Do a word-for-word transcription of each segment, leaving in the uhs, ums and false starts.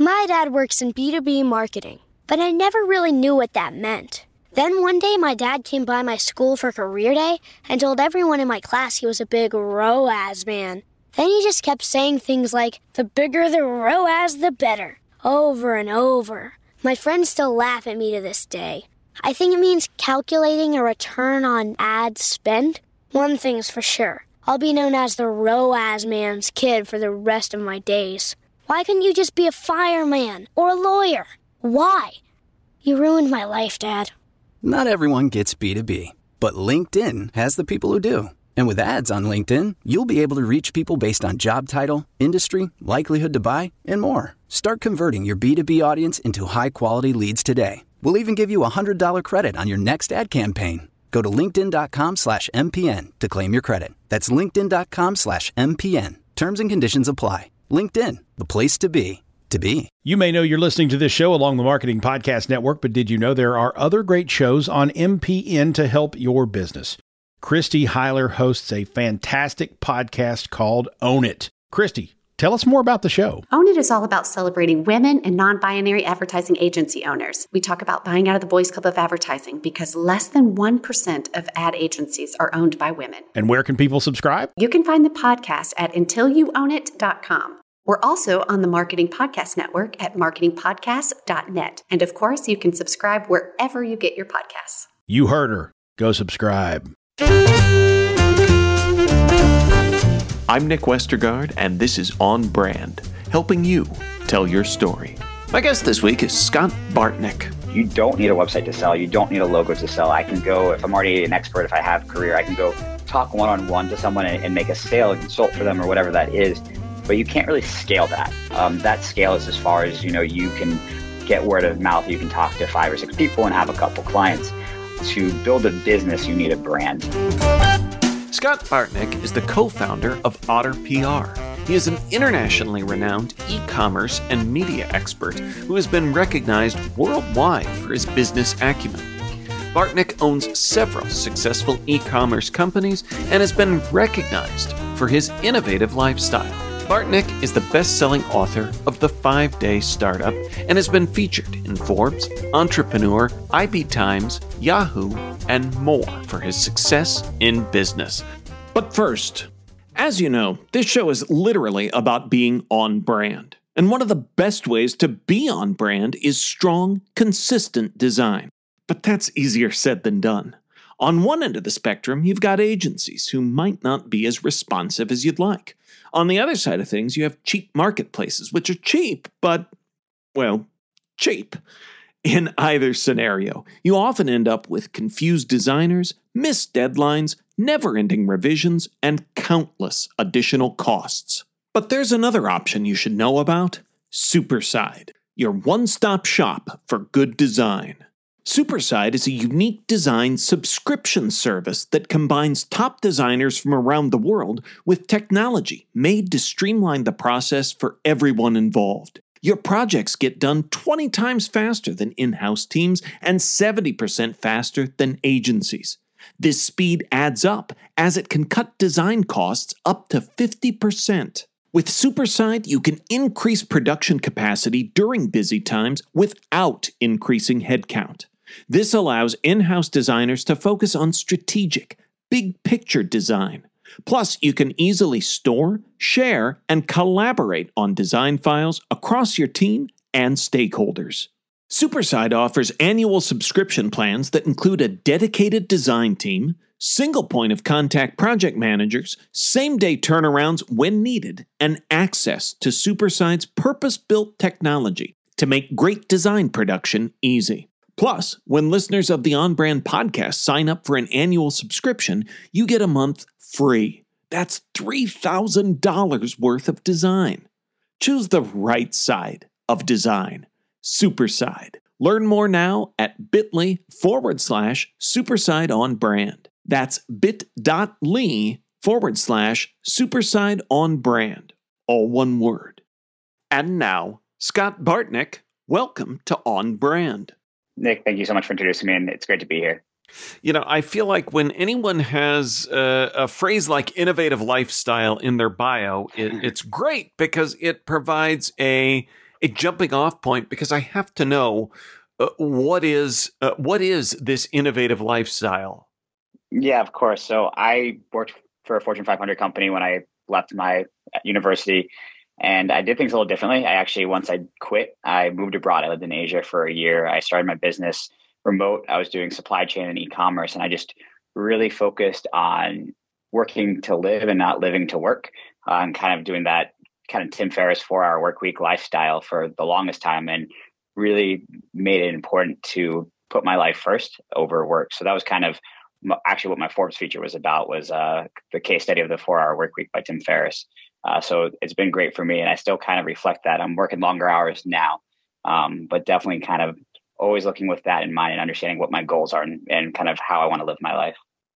My dad works in B two B marketing, but I never really knew what that meant. Then one day my dad came by my school for career day and told everyone in my class he was a big R O A S man. Then he just kept saying things like, the bigger the R O A S, the better, over and over. My friends still laugh at me to this day. I think it means calculating a return on ad spend. One thing's for sure, I'll be known as the R O A S man's kid for the rest of my days. Why couldn't you just be a fireman or a lawyer? Why? You ruined my life, Dad. Not everyone gets B two B, but LinkedIn has the people who do. And with ads on LinkedIn, you'll be able to reach people based on job title, industry, likelihood to buy, and more. Start converting your B two B audience into high-quality leads today. We'll even give you a one hundred dollars credit on your next ad campaign. Go to linkedin.com slash MPN to claim your credit. That's linkedin.com slash MPN. Terms and conditions apply. LinkedIn, the place to be. To be. You may know you're listening to this show along the Marketing Podcast Network, but did you know there are other great shows on M P N to help your business? Christy Heiler hosts a fantastic podcast called Own It. Christy, tell us more about the show. Own It is all about celebrating women and non-binary advertising agency owners. We talk about buying out of the Boys Club of Advertising because less than one percent of ad agencies are owned by women. And where can people subscribe? You can find the podcast at until you own it dot com. We're also on the Marketing Podcast Network at marketing podcast dot net. And of course, you can subscribe wherever you get your podcasts. You heard her. Go subscribe. I'm Nick Westergaard, and this is On Brand, helping you tell your story. My guest this week is Scott Bartnick. You don't need a website to sell. You don't need a logo to sell. I can go, if I'm already an expert, if I have a career, I can go talk one-on-one to someone and, and make a sale, consult for them or whatever that is. But you can't really scale that. Um, that scale is as far as, you know, you can get word of mouth. You can talk to five or six people and have a couple clients. To build a business, you need a brand. Scott Bartnick is the co-founder of Otter P R. He is an internationally renowned e-commerce and media expert who has been recognized worldwide for his business acumen. Bartnick owns several successful e-commerce companies and has been recognized for his innovative lifestyle. Bartnick is the best-selling author of The Five-Day Startup and has been featured in Forbes, Entrepreneur, I B Times, Yahoo, and more for his success in business. But first, as you know, this show is literally about being on brand. And one of the best ways to be on brand is strong, consistent design. But that's easier said than done. On one end of the spectrum, you've got agencies who might not be as responsive as you'd like. On the other side of things, you have cheap marketplaces, which are cheap, but, well, cheap. In either scenario, you often end up with confused designers, missed deadlines, never-ending revisions, and countless additional costs. But there's another option you should know about: Superside, your one-stop shop for good design. Superside is a unique design subscription service that combines top designers from around the world with technology made to streamline the process for everyone involved. Your projects get done twenty times faster than in-house teams and seventy percent faster than agencies. This speed adds up as it can cut design costs up to fifty percent. With Superside, you can increase production capacity during busy times without increasing headcount. This allows in-house designers to focus on strategic, big-picture design. Plus, you can easily store, share, and collaborate on design files across your team and stakeholders. Superside offers annual subscription plans that include a dedicated design team, single point of contact project managers, same-day turnarounds when needed, and access to Superside's purpose-built technology to make great design production easy. Plus, when listeners of the On Brand podcast sign up for an annual subscription, you get a month free. That's three thousand dollars worth of design. Choose the right side of design. Superside. Learn more now at bit.ly forward slash Superside on brand. That's bit.ly forward slash Superside on brand. All one word. And now, Scott Bartnick, welcome to On Brand. Nick, thank you so much for introducing me, and it's great to be here. You know, I feel like when anyone has uh, a phrase like innovative lifestyle in their bio, it, it's great because it provides a a jumping off point because I have to know uh, what is uh, what is this innovative lifestyle? Yeah, of course. So I worked for a Fortune five hundred company when I left my university, and I did things a little differently. I actually, once I quit, I moved abroad. I lived in Asia for a year. I started my business remote. I was doing supply chain and e-commerce, and I just really focused on working to live and not living to work, uh, and kind of doing that kind of Tim Ferriss four hour work week lifestyle for the longest time, and really made it important to put my life first over work. So that was kind of actually what my Forbes feature was about, was uh, the case study of the four hour work week by Tim Ferriss. Uh, so it's been great for me, and I still kind of reflect that. I'm working longer hours now, um, but definitely kind of always looking with that in mind and understanding what my goals are and, and kind of how I want to live my life.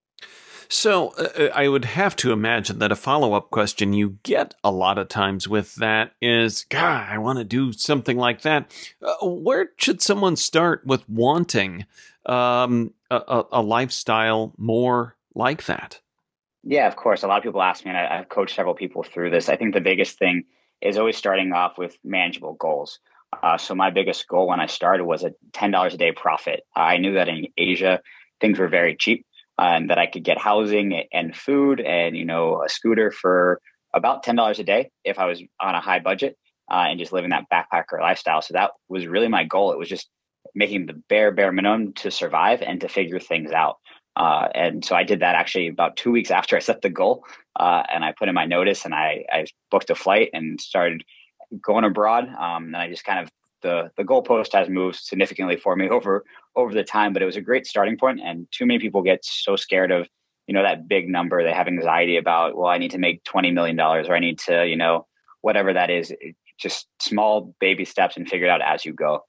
So uh, I would have to imagine that a follow-up question you get a lot of times with that is, God, I want to do something like that. Uh, where should someone start with wanting um, a, a lifestyle more like that? Yeah, of course. A lot of people ask me, and I, I've coached several people through this. I think the biggest thing is always starting off with manageable goals. Uh, so my biggest goal when I started was a ten dollars a day profit. I knew that in Asia, things were very cheap, uh, and that I could get housing and food and, you know, a scooter for about ten dollars a day if I was on a high budget, uh, and just living that backpacker lifestyle. So that was really my goal. It was just making the bare, bare minimum to survive and to figure things out. Uh, and so I did that actually about two weeks after I set the goal, uh, and I put in my notice, and I, I booked a flight and started going abroad. Um, and I just kind of, the, the goalpost has moved significantly for me over, over the time, but it was a great starting point. And too many people get so scared of, you know, that big number. They have anxiety about, well, I need to make twenty million dollars, or I need to, you know, whatever that is. It, just small baby steps and figure it out as you go.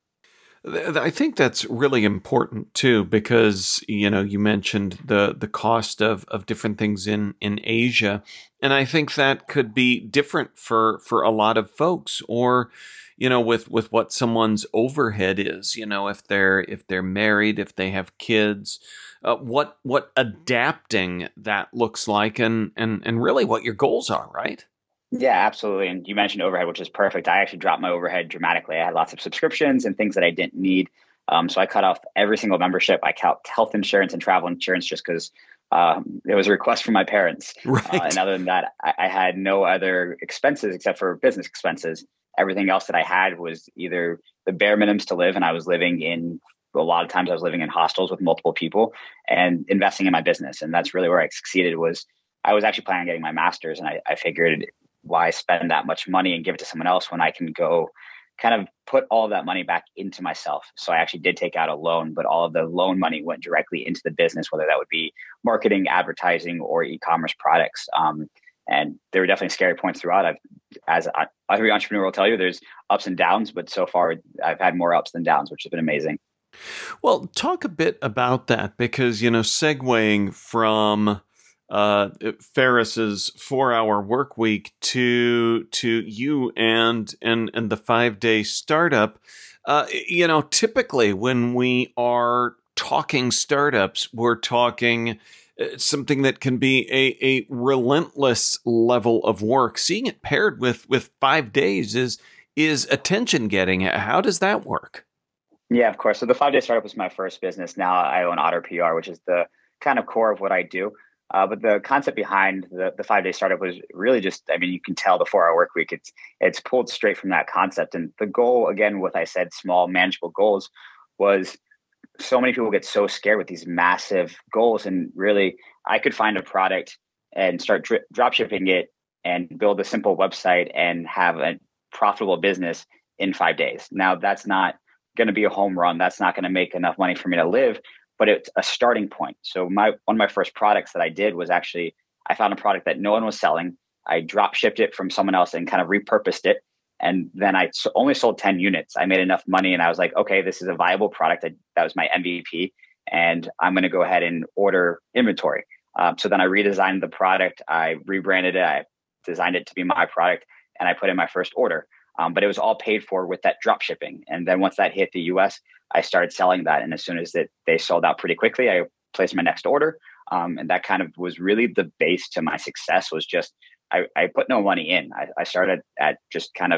I think that's really important too, because, you know, you mentioned the, the cost of, of different things in, in Asia. And I think that could be different for, for a lot of folks, or, you know, with, with what someone's overhead is, you know, if they're, if they're married, if they have kids, uh, what, what adapting that looks like, and, and, and really what your goals are, right? Yeah, absolutely. And you mentioned overhead, which is perfect. I actually dropped my overhead dramatically. I had lots of subscriptions and things that I didn't need. Um, so I cut off every single membership. I cut health insurance and travel insurance just because um, it was a request from my parents. Right. Uh, and other than that, I, I had no other expenses except for business expenses. Everything else that I had was either the bare minimums to live, and I was living in, a lot of times I was living in hostels with multiple people, and investing in my business. And that's really where I succeeded. Was I was actually planning on getting my master's, and I, I figured, why spend that much money and give it to someone else when I can go kind of put all of that money back into myself. So I actually did take out a loan, but all of the loan money went directly into the business, whether that would be marketing, advertising, or e-commerce products. Um, and there were definitely scary points throughout. I've, as I, every entrepreneur will tell you, there's ups and downs, but so far I've had more ups than downs, which has been amazing. Well, talk a bit about that, because, you know, segueing from Uh, Ferriss's four-hour work week to to you and and and the five-day startup. Uh, you know, typically when we are talking startups, we're talking something that can be a a relentless level of work. Seeing it paired with with five days is is attention getting. How does that work? Yeah, of course. So the five-day startup was my first business. Now I own Otter P R, which is the kind of core of what I do. Uh, but the concept behind the, the five-day startup was really just, I mean, you can tell the four-hour work week, it's it's pulled straight from that concept. And the goal, again, what I said, small, manageable goals, was so many people get so scared with these massive goals. And really, I could find a product and start dri- drop shipping it and build a simple website and have a profitable business in five days. Now, that's not going to be a home run. That's not going to make enough money for me to live, but it's a starting point. So my one of my first products that I did was actually, I found a product that no one was selling. I drop shipped it from someone else and kind of repurposed it. And then I only sold ten units. I made enough money and I was like, okay, this is a viable product. That, that was my M V P. And I'm going to go ahead and order inventory. Um, so then I redesigned the product. I rebranded it. I designed it to be my product, and I put in my first order. Um, but it was all paid for with that drop shipping. And then once that hit the U S, I started selling that. And as soon as it, they sold out pretty quickly, I placed my next order. Um, and that kind of was really the base to my success, was just, I, I put no money in. I, I started at just kind of,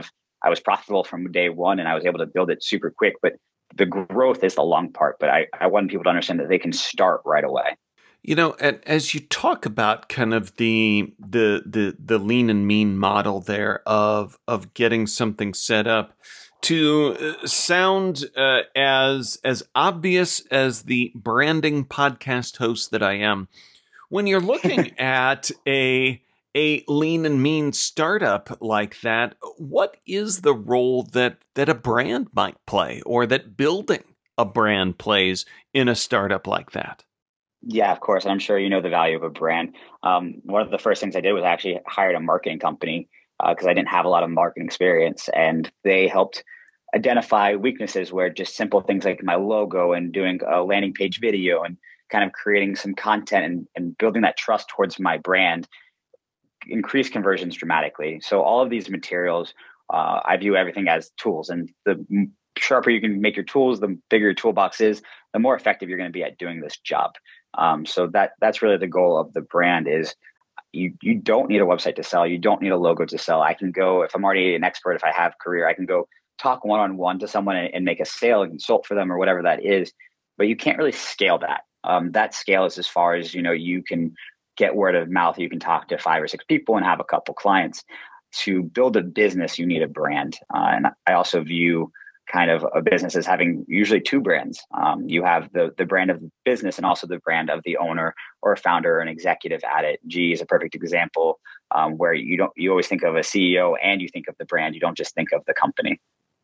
I was profitable from day one and I was able to build it super quick. But the growth is the long part. But I, I want people to understand that they can start right away. You know, as you talk about kind of the the the the lean and mean model there of of getting something set up, to sound uh, as as obvious as the branding podcast host that I am, when you're looking at a a lean and mean startup like that, what is the role that that a brand might play, or that building a brand plays in a startup like that? Yeah, of course. I'm sure you know the value of a brand. Um, one of the first things I did was actually hired a marketing company because uh, I didn't have a lot of marketing experience, and they helped identify weaknesses where just simple things like my logo and doing a landing page video and kind of creating some content and, and building that trust towards my brand increase conversions dramatically. So all of these materials, uh, I view everything as tools, and the sharper you can make your tools, the bigger your toolbox is, the more effective you're going to be at doing this job. Um, so that that's really the goal of the brand is you you don't need a website to sell. You don't need a logo to sell. I can go, if I'm already an expert, if I have career, I can go talk one-on-one to someone and, and make a sale and consult for them or whatever that is. But you can't really scale that. Um, that scale is as far as, you know, you can get word of mouth. You can talk to five or six people and have a couple clients. To build a business, you need a brand. Uh, and I also view kind of a business as having usually two brands. Um, you have the the brand of the business and also the brand of the owner or a founder or an executive at it. G E is a perfect example um, where you don't you always think of a C E O and you think of the brand. You don't just think of the company.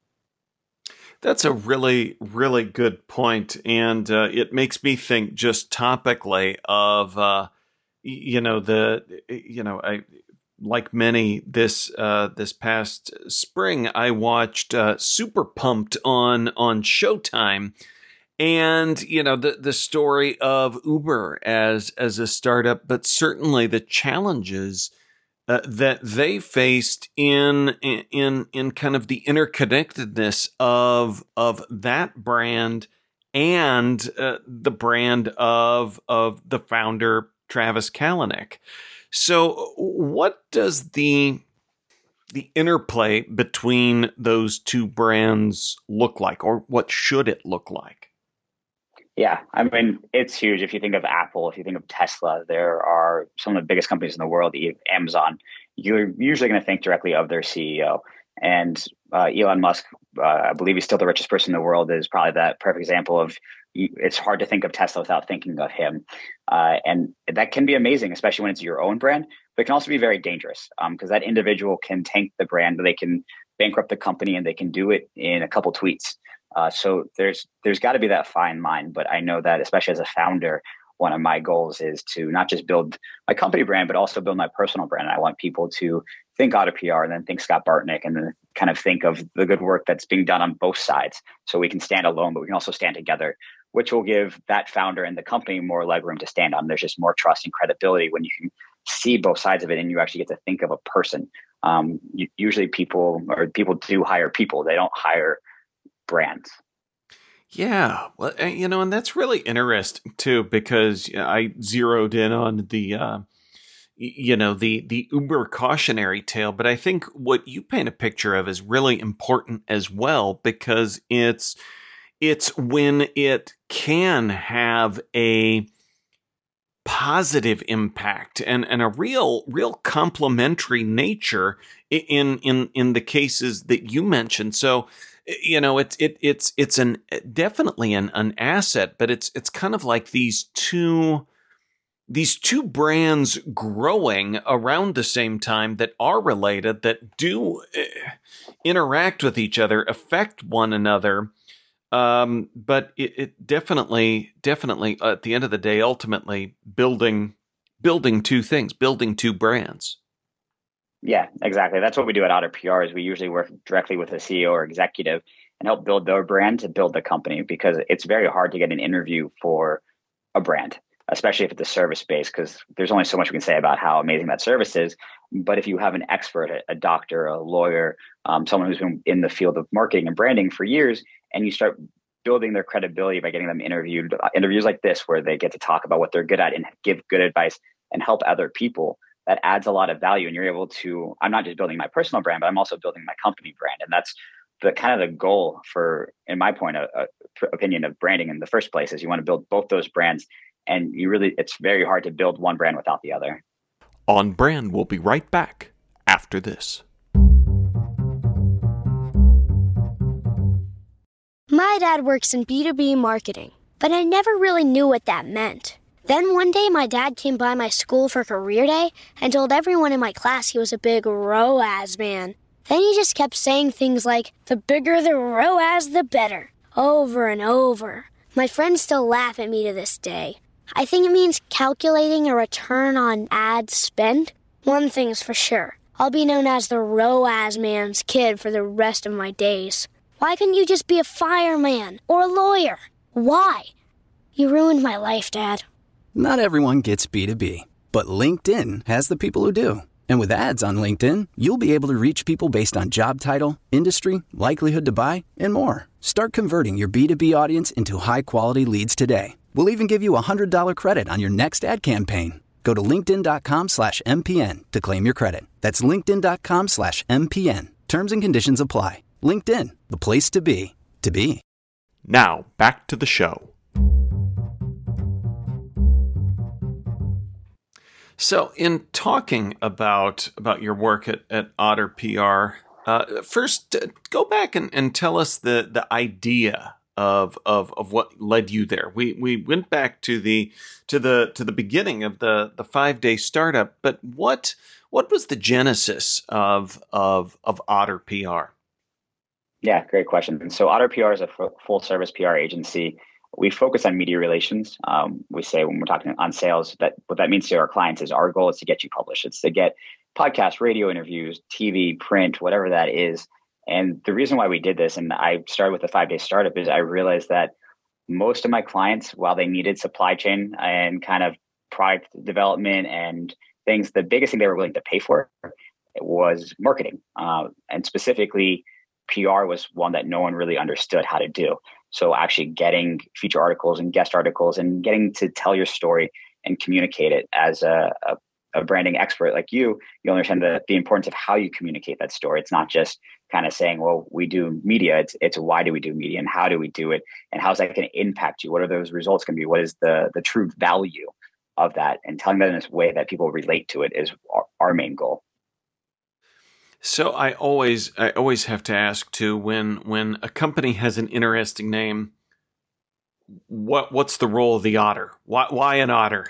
That's a really, really good point. And uh, it makes me think just topically of, uh, you know, the, you know, I, like many this, uh, this past spring, I watched uh, Super Pumped on, on Showtime. And, you know, the, the story of Uber as, as a startup, but certainly the challenges Uh, that they faced in in in kind of the interconnectedness of of that brand and uh, the brand of of the founder Travis Kalanick. So, what does the the interplay between those two brands look like, or what should it look like? Yeah, I mean, it's huge. If you think of Apple, if you think of Tesla, there are some of the biggest companies in the world, Amazon. You're usually going to think directly of their C E O. And uh, Elon Musk, uh, I believe he's still the richest person in the world, is probably that perfect example of it's hard to think of Tesla without thinking of him. Uh, and that can be amazing, especially when it's your own brand, but it can also be very dangerous because um, that individual can tank the brand, but they can bankrupt the company and they can do it in a couple tweets. Uh, so there's there's got to be that fine line. But I know that especially as a founder, one of my goals is to not just build my company brand, but also build my personal brand. And I want people to think Otter P R and then think Scott Bartnick and then kind of think of the good work that's being done on both sides. So we can stand alone, but we can also stand together, which will give that founder and the company more legroom to stand on. There's just more trust and credibility when you can see both sides of it and you actually get to think of a person. Um, usually people or people do hire people. They don't hire brands. Yeah, well, you know, and that's really interesting too, because I zeroed in on the, uh, you know, the the Uber cautionary tale, but I think what you paint a picture of is really important as well, because it's it's when it can have a positive impact and, and a real real complementary nature in in in the cases that you mentioned. So, you know, it's it it's it's an definitely an, an asset, but it's it's kind of like these two these two brands growing around the same time that are related, that do interact with each other, affect one another. Um, but it, it definitely definitely at the end of the day, ultimately building building two things, building two brands. Yeah, exactly. That's what we do at Otter P R is we usually work directly with a C E O or executive and help build their brand to build the company, because it's very hard to get an interview for a brand, especially if it's a service based, because there's only so much we can say about how amazing that service is. But if you have an expert, a, a doctor, a lawyer, um, someone who's been in the field of marketing and branding for years, and you start building their credibility by getting them interviewed, uh, interviews like this, where they get to talk about what they're good at and give good advice and help other people, that adds a lot of value. And you're able to, I'm not just building my personal brand, but I'm also building my company brand. And that's the kind of the goal for, in my point of uh, opinion of branding in the first place, is you want to build both those brands. And you really, it's very hard to build one brand without the other. On Brand, we'll be right back after this. My dad works in B two B marketing, but I never really knew what that meant. Then one day my dad came by my school for career day and told everyone in my class he was a big R O A S man. Then he just kept saying things like, the bigger the R O A S, the better, over and over. My friends still laugh at me to this day. I think it means calculating a return on ad spend. One thing's for sure, I'll be known as the R O A S man's kid for the rest of my days. Why couldn't you just be a fireman or a lawyer? Why? You ruined my life, Dad. Not everyone gets B two B, but LinkedIn has the people who do. And with ads on LinkedIn, you'll be able to reach people based on job title, industry, likelihood to buy, and more. Start converting your B two B audience into high-quality leads today. We'll even give you a one hundred dollars credit on your next ad campaign. Go to linkedin.com slash MPN to claim your credit. That's linkedin.com slash MPN. Terms and conditions apply. LinkedIn, the place to be, to be. Now, back to the show. So in talking about about your work at, at Otter P R, uh, first uh, go back and, and tell us the, the idea of, of of what led you there. We we went back to the to the to the beginning of the, the five day startup, but what what was the genesis of of of Otter P R? Yeah, great question. And so Otter P R is a f- full service P R agency. We focus on media relations. Um, we say when we're talking on sales, that what that means to our clients is our goal is to get you published. It's to get podcasts, radio interviews, T V, print, whatever that is. And the reason why we did this, and I started with the five day startup, is I realized that most of my clients, while they needed supply chain and kind of product development and things, the biggest thing they were willing to pay for was marketing. Uh, and specifically, P R was one that no one really understood how to do. So actually getting feature articles and guest articles and getting to tell your story and communicate it as a, a, a branding expert like you, you understand the, the importance of how you communicate that story. It's not just kind of saying, well, we do media. It's it's why do we do media and how do we do it? And how's that going to impact you? What are those results going to be? What is the, the true value of that? And telling that in this way that people relate to it is our, our main goal. So I always I always have to ask too, when when a company has an interesting name, what what's the role of the otter? Why why an otter?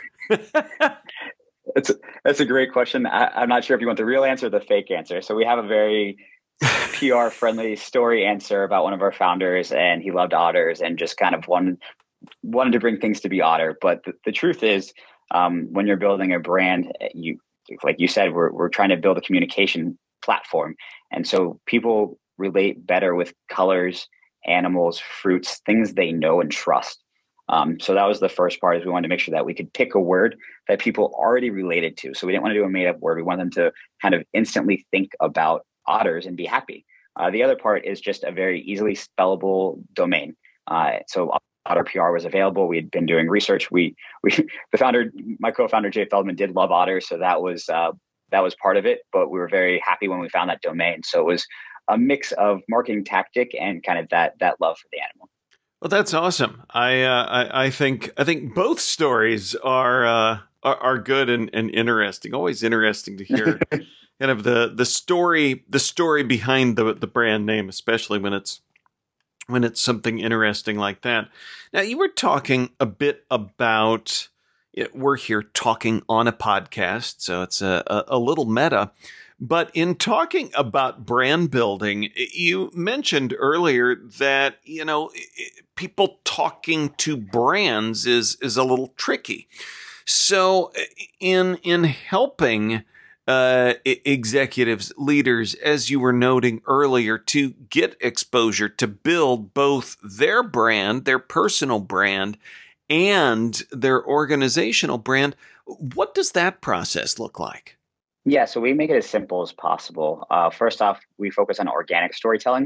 It's that's a great question. I, I'm not sure if you want the real answer or the fake answer. So we have a very P R friendly story answer about one of our founders, and he loved otters and just kind of wanted wanted to bring things to be otter. But the, the truth is, um, when you're building a brand, you like you said, we're we're trying to build a communication platform. And so people relate better with colors, animals, fruits, things they know and trust. Um, so that was the first part, is we wanted to make sure that we could pick a word that people already related to. So we didn't want to do a made up word. We wanted them to kind of instantly think about otters and be happy. Uh, the other part is just a very easily spellable domain. Uh, so Otter P R was available. We had been doing research. We, we, the founder, my co-founder, Jay Feldman, did love otters. So that was, uh, that was part of it, but we were very happy when we found that domain. So it was a mix of marketing tactic and kind of that that love for the animal. Well, that's awesome. I uh, I, I think I think both stories are uh, are, are good and, and interesting. Always interesting to hear kind of the the story the story behind the the brand name, especially when it's when it's something interesting like that. Now, you were talking a bit about. We're here talking on a podcast, so it's a, a, a little meta. But in talking about brand building, you mentioned earlier that, you know, people talking to brands is is a little tricky. So in in helping uh, executives, leaders, as you were noting earlier, to get exposure, to build both their brand, their personal brand, and their organizational brand, what does that process look like? Yeah, so we make it as simple as possible. Uh, first off, we focus on organic storytelling.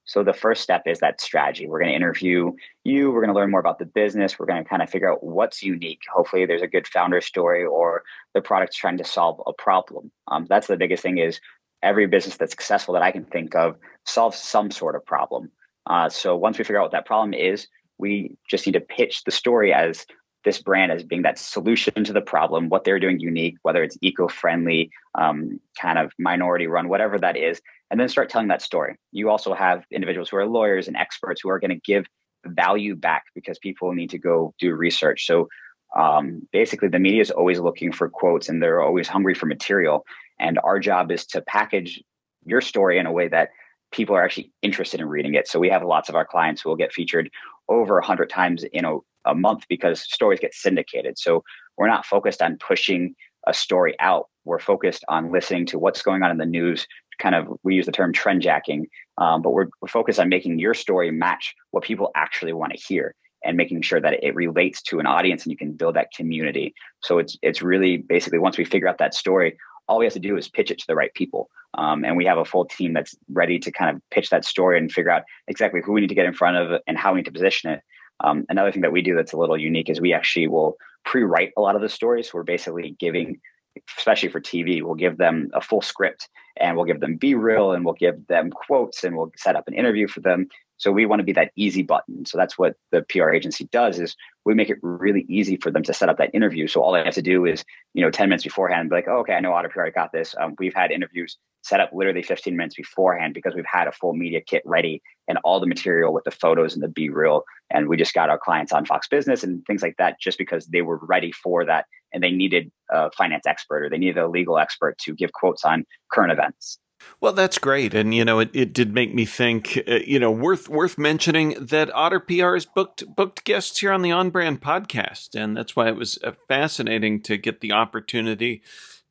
So the first step is that strategy. We're going to interview you. We're going to learn more about the business. We're going to kind of figure out what's unique. Hopefully there's a good founder story or the product's trying to solve a problem. Um, that's the biggest thing is every business that's successful that I can think of solves some sort of problem. Uh, so once we figure out what that problem is, we just need to pitch the story as this brand as being that solution to the problem, what they're doing unique, whether it's eco-friendly, um, kind of minority run, whatever that is, and then start telling that story. You also have individuals who are lawyers and experts who are going to give value back because people need to go do research. So um, basically the media is always looking for quotes and they're always hungry for material. And our job is to package your story in a way that people are actually interested in reading it. So we have lots of our clients who will get featured over a hundred times in a, a month because stories get syndicated. So we're not focused on pushing a story out. We're focused on listening to what's going on in the news. Kind of, we use the term trend jacking, um, but we're, we're focused on making your story match what people actually want to hear and making sure that it relates to an audience and you can build that community. So it's it's really basically once we figure out that story, all we have to do is pitch it to the right people. Um, and we have a full team that's ready to kind of pitch that story and figure out exactly who we need to get in front of and how we need to position it. Um, another thing that we do that's a little unique is we actually will pre-write a lot of the stories. We're basically giving, especially for T V, we'll give them a full script and we'll give them B-reel and we'll give them quotes and we'll set up an interview for them. So we want to be that easy button. So that's what the P R agency does is we make it really easy for them to set up that interview. So all they have to do is, you know, ten minutes beforehand, be like, oh, okay, I know Otter P R, I got this. Um, we've had interviews set up literally fifteen minutes beforehand because we've had a full media kit ready and all the material with the photos and the B-reel. And we just got our clients on Fox Business and things like that just because they were ready for that and they needed a finance expert or they needed a legal expert to give quotes on current events. Well, that's great. And, you know, it, it did make me think, uh, you know, worth worth mentioning that Otter P R has booked, booked guests here on the On Brand podcast. And that's why it was uh, fascinating to get the opportunity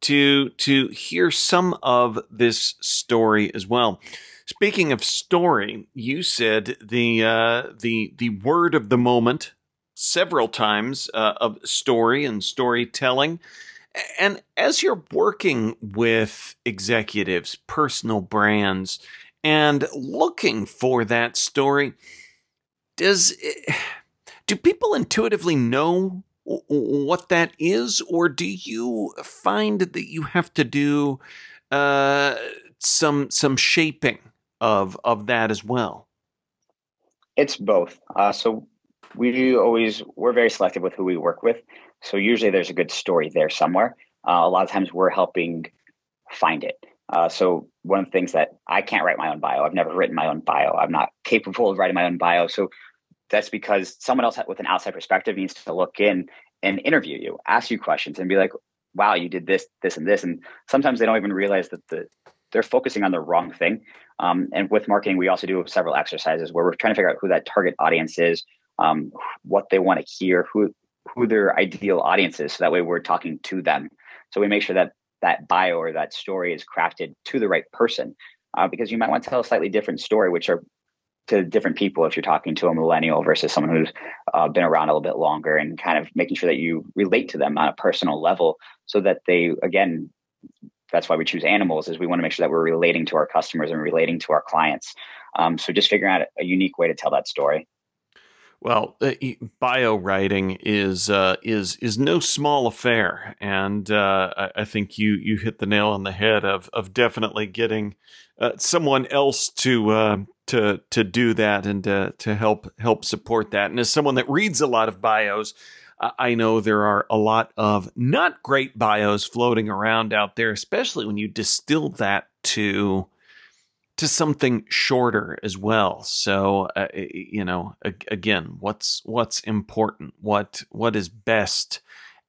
to to hear some of this story as well. Speaking of story, you said the uh, the the word of the moment several times uh, of story and storytelling. And as you're working with executives, personal brands, and looking for that story, does do people intuitively know what that is, or do you find that you have to do uh, some some shaping of of that as well? It's both. Uh, so we always we're very selective with who we work with. So usually there's a good story there somewhere. Uh, a lot of times we're helping find it. Uh, so one of the things that I can't write my own bio. I've never written my own bio. I'm not capable of writing my own bio. So that's because someone else with an outside perspective needs to look in and interview you, ask you questions and be like, wow, you did this, this, and this. And sometimes they don't even realize that the they're focusing on the wrong thing. Um, and with marketing, we also do several exercises where we're trying to figure out who that target audience is, um, what they want to hear, who who their ideal audience is. So that way we're talking to them. So we make sure that that bio or that story is crafted to the right person, uh, because you might want to tell a slightly different story, which are to different people if you're talking to a millennial versus someone who's uh, been around a little bit longer, and kind of making sure that you relate to them on a personal level so that they, again, that's why we choose animals, is we want to make sure that we're relating to our customers and relating to our clients. Um, so just figuring out a unique way to tell that story. Well, uh, bio writing is uh, is is no small affair, and uh, I, I think you you hit the nail on the head of of definitely getting uh, someone else to uh, to to do that and to to help help support that. And as someone that reads a lot of bios, uh, I know there are a lot of not great bios floating around out there, especially when you distill that to. to something shorter as well. So, uh, you know, again, what's what's important? What what is best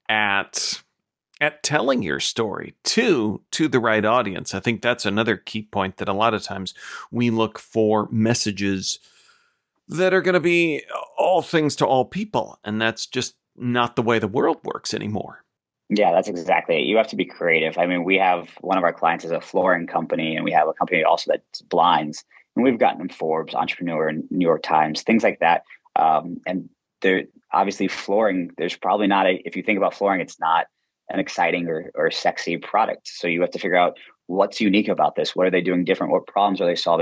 at at telling your story to to the right audience? I think that's another key point, that a lot of times we look for messages that are going to be all things to all people, and that's just not the way the world works anymore. Yeah, that's exactly it. You have to be creative. I mean, we have one of our clients is a flooring company, and we have a company also that's blinds, and we've gotten them Forbes, Entrepreneur, and New York Times, things like that. Um, and they're obviously flooring. There's probably not a, if you think about flooring, it's not an exciting or, or sexy product. So you have to figure out what's unique about this. What are they doing different? What problems are they solving?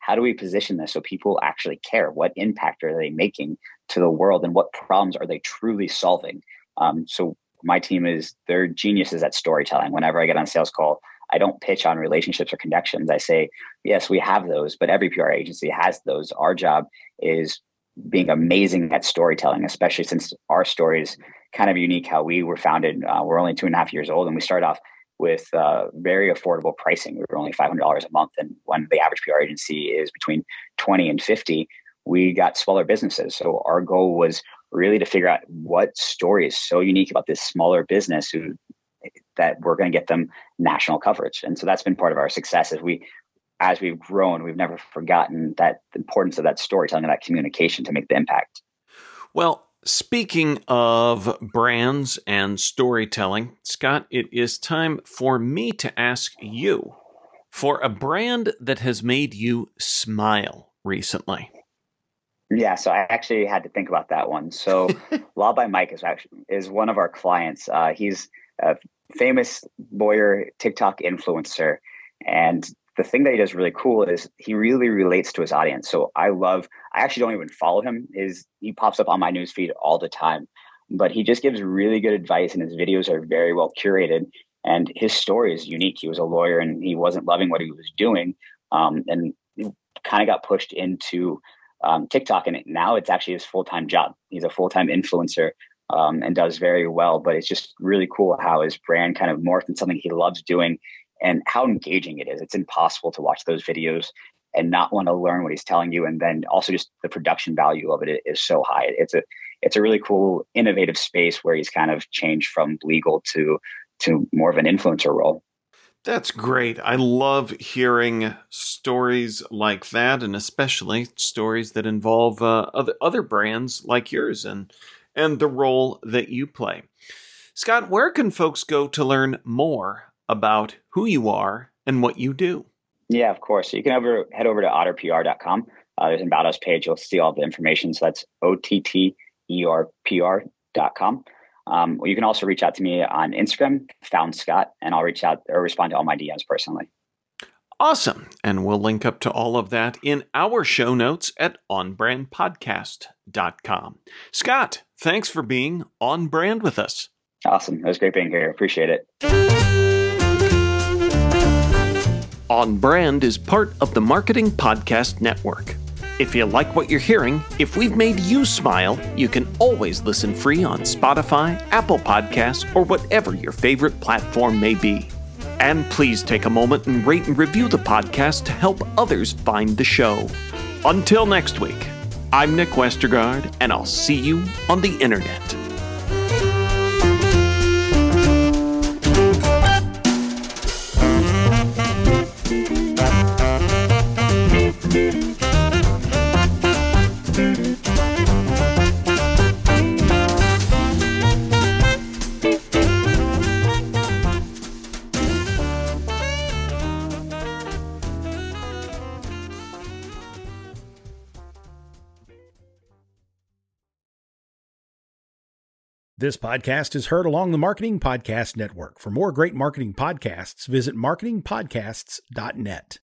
how do we position this so people actually care? What impact are they making to the world, and what problems are they truly solving? Um, so my team is, they're geniuses at storytelling. Whenever I get on a sales call, I don't pitch on relationships or connections. I say, yes, we have those, but every P R agency has those. Our job is being amazing at storytelling, especially since our story is kind of unique how we were founded. Uh, we're only two and a half years old, and we started off with uh, very affordable pricing. We were only five hundred dollars a month. And when the average P R agency is between twenty and fifty, we got smaller businesses. So our goal was really to figure out what story is so unique about this smaller business who that we're going to get them national coverage. And so that's been part of our success. As we, as we've grown, we've never forgotten that the importance of that storytelling and that communication to make the impact. Well, speaking of brands and storytelling, Scott, it is time for me to ask you for a brand that has made you smile recently. Yeah, so I actually had to think about that one. So Law by Mike is actually is one of our clients. Uh, he's a famous lawyer, TikTok influencer. And the thing that he does really cool is he really relates to his audience. So I love, I actually don't even follow him. His, he pops up on my newsfeed all the time, but he just gives really good advice, and his videos are very well curated. And his story is unique. He was a lawyer and he wasn't loving what he was doing. Um, and he kind of got pushed into um, TikTok, and now it's actually his full-time job. He's a full-time influencer. Um, and does very well, but it's just really cool how his brand kind of morphed into something he loves doing, and how engaging it is. It's impossible to watch those videos and not want to learn what he's telling you. And then also just the production value of it is so high. It's a, it's a really cool, innovative space where he's kind of changed from legal to, to more of an influencer role. That's great. I love hearing stories like that, and especially stories that involve uh, other, other brands like yours and and the role that you play. Scott, where can folks go to learn more about who you are and what you do? Yeah, of course. So you can over, head over to otter P R dot com. Uh, there's an About Us page. You'll see all the information. So that's O T T E R P R dot com. Um, you can also reach out to me on Instagram, Found Scott, and I'll reach out or respond to all my D Ms personally. Awesome. And we'll link up to all of that in our show notes at on brand podcast dot com. Scott, thanks for being on brand with us. Awesome. It was great being here. Appreciate it. On Brand is part of the Marketing Podcast Network. If you like what you're hearing, if we've made you smile, you can always listen free on Spotify, Apple Podcasts, or whatever your favorite platform may be. And please take a moment and rate and review the podcast to help others find the show. Until next week, I'm Nick Westergaard, and I'll see you on the internet. This podcast is heard along the Marketing Podcast Network. For more great marketing podcasts, visit marketing podcasts dot net.